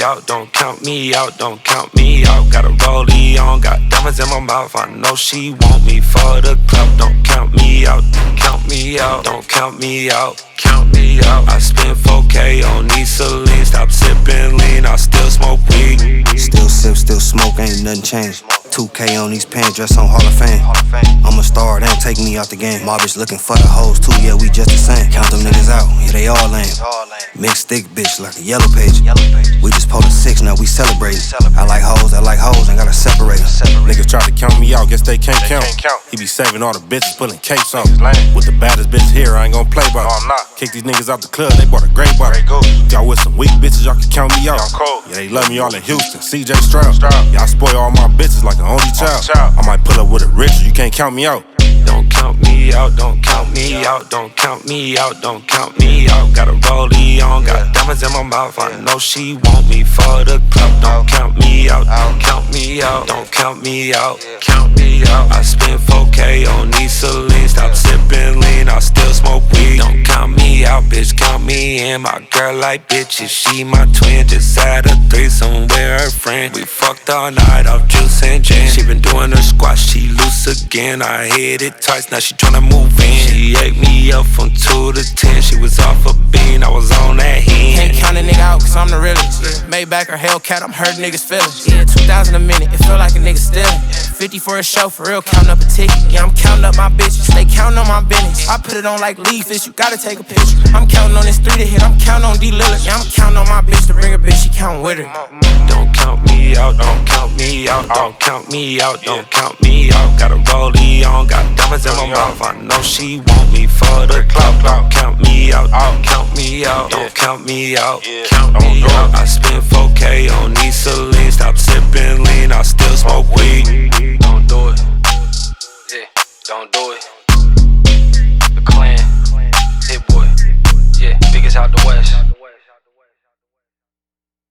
me out, don't count me out, don't count me out. Got a rollie on, got diamonds in my mouth. I know she want me for the club. Don't count me out, count me out, don't count me out, count me out. I spent 4K on Celine, stop sipping lean, I still smoke weed. Still sip, still smoke, ain't nothing changed. 2K on these pants, dress on Hall of Fame. I'm a star, they don't take me out the game. My bitch looking for the hoes too, yeah, we just the same. Count them niggas out, yeah, they all lame. Mixed thick bitch like a yellow page. We just pulled a 6, now we celebrating. I like hoes, ain't gotta separate them. Niggas try to count me out, guess they can't count. He be saving all the bitches, pulling capes on. With the baddest bitch here, I ain't gon' play by them. Kick these niggas out the club, they bought a great bottle. Y'all with some weak bitches, y'all can count me out. Yeah, they love me all in Houston, CJ Stroud. Y'all spoil all my bitches like an only child. I might pull up with a Richard, you can't count me out. Don't count me out, don't count me out, don't count me out, don't count me out. Got a rollie on, got diamonds in my mouth. I know she want me for the club. Don't count me out, count me out, don't count me out, count me out. I spent 4K on Celine, stop sipping lean, I still smoke weed. Don't count me out, bitch, count me in. My girl like bitches, she my twin. Just had a threesome with her friend. We fucked all night off juice and gin. She been doing her squat, she loose again. I hit it twice, now she tryna move in. She ate me up from 2 to 10. She was off a bean, I was on that hen. Can't count a nigga out, cause I'm the realest. Maybach or Hellcat, I'm hurting niggas' feelings. Yeah, 2,000 a minute, it feel like a nigga stealing. 50 for a show, for real, counting up a ticket. Yeah, I'm counting up my bitches, they counting on my business. I put it on like leaflets, you gotta take a picture. I'm counting on this 3 to hit, I'm counting on D Lillard. Yeah, I'm counting on my bitch to bring her bitch, she counting with her. Don't count me out, don't count me out, don't count me out, don't count me out. Got a rollie on, got diamonds in my mouth. I know she want me for the club. Don't count me out, count me out, don't count me out, count me out. I spent